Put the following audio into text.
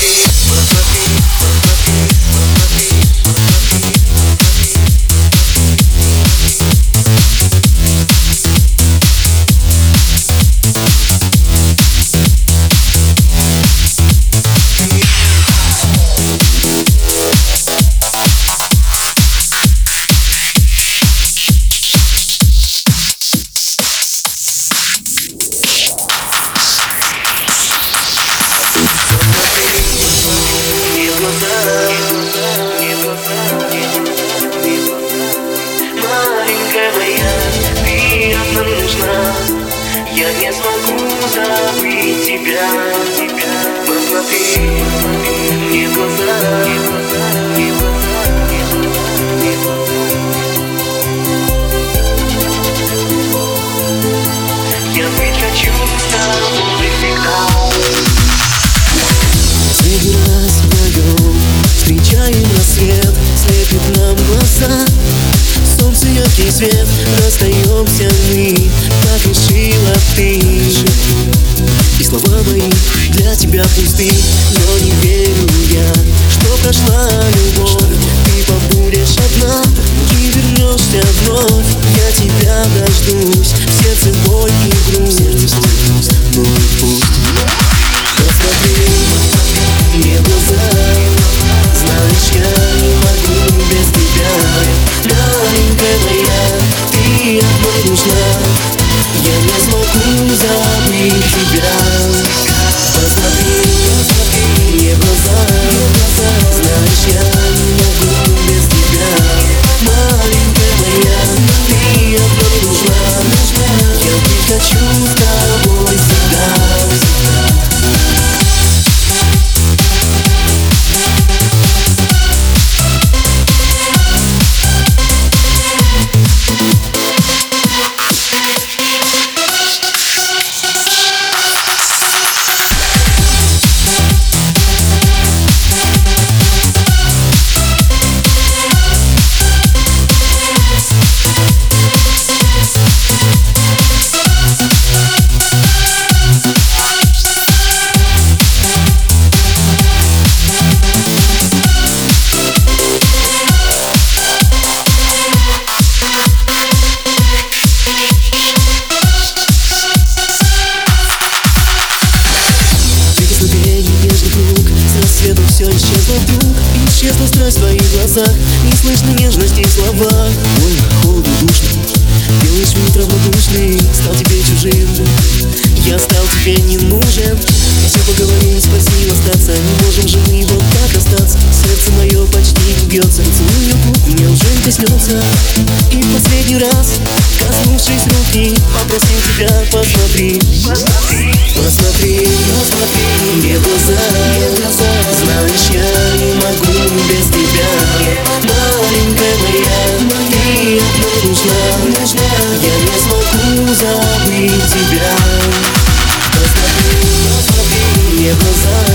Маленькая моя, ты одна нужна. Я не смогу забыть тебя. Посмотри мне в глаза. Я быть хочу с тобой всегда. Последний раз вдвоем встречаем рассвет, слепит нам глаза. Солнце, яркий свет, расстаемся мы, как решила ты. И слова мои для тебя пусты, но не верю я, что прошла любовь. Ты побудешь одна и вернешься вновь. Я тебя дождусь, в сердце боль и грусть. Ну и пусть. Посмотри мне в глаза, знаешь, я не могу без тебя. Маленькая моя, ты одной нужна. Я не смогу забыть тебя. Посмотри мне в глаза, знаешь, я не могу без тебя. Маленькая моя, ты одной нужна. Я быть хочу с тобой всегда. Все исчезло вдруг, исчезла страсть в твоих глазах. Не слышно нежности в словах. Больно, холодно, душно, делаешь мир равнодушный. Стал тебе чужим, я стал тебе не нужен. Все поговорим, спасибо остаться. Не можем же мы вот так остаться. Сердце мое почти не бьется. Целую губ, меня уже не коснется. И в последний раз, коснувшись руки, попросил тебя, посмотри. Посмотри мне в глаза. Знаешь, я не могу без тебя. Маленькая моя, ты одной нужна. Я не смогу забыть тебя. Посмотри мне в глаза.